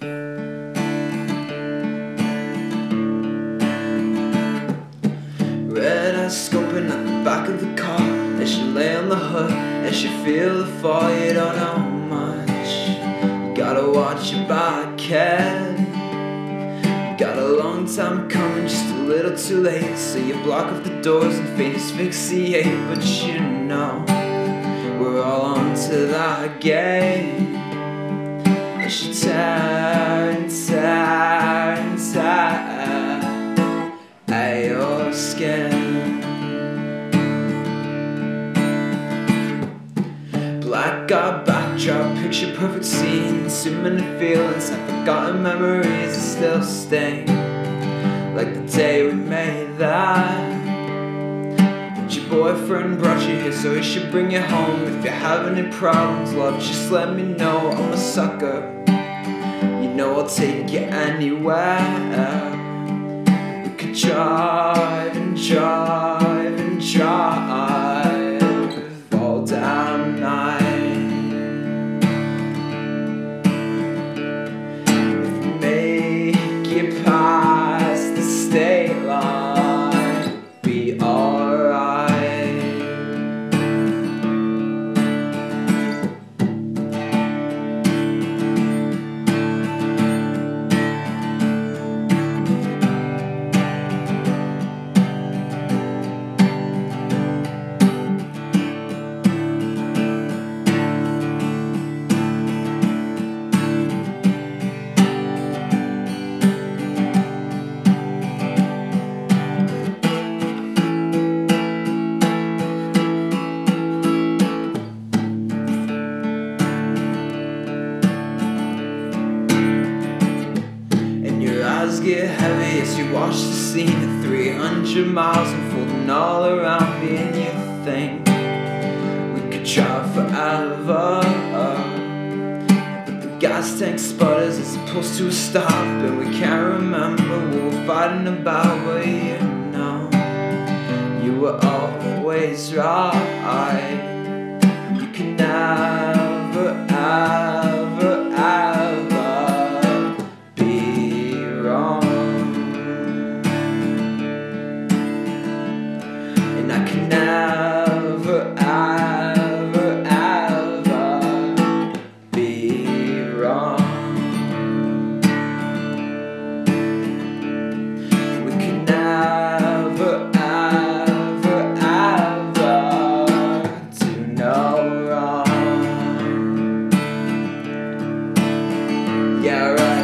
Red eyes scoping at the back of the car as you lay on the hood, as you feel the fall. You don't know much, you gotta watch your back head. You got a long time coming, just a little too late. So you block off the doors and faint asphyxiate. But you know we're all on to that game as you tear and tear and tear at your skin. Black-eyed backdrop, picture perfect scenes. Too many feelings and forgotten memories are still sting, like the day we made that. But your boyfriend brought you here, so he should bring you home. If you have any problems, love, just let me know. I'm a sucker, you know I'll take you anywhere. We could drive and drive and drive all damn night. If we make it past the state line, be alright. Get heavy as you watch the scene at 300 miles unfolding all around me, and you think we could drive forever, but the gas tank sputters as opposed to a stop, and we can't remember what we're fighting about. But you know you were always right. You can never, ever, ever be wrong, and I can never, ever, ever be wrong. We can never, ever, ever do no wrong. Yeah, right.